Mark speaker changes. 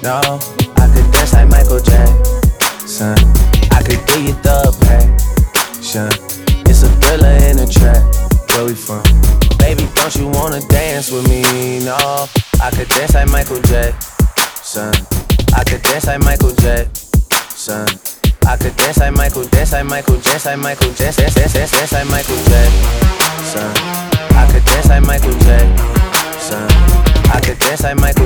Speaker 1: No, I could dance like Michael Jackson. I could give you the passion. It's a thriller in a track. Where we from? Baby, don't you wanna dance with me? No, I could dance like Michael Jackson. I could dance like Michael Jackson. I could dance like Michael, dance like Michael, dance like Michael, dance like Michael Jackson. I could dance like Michael Jackson. I could dance like Michael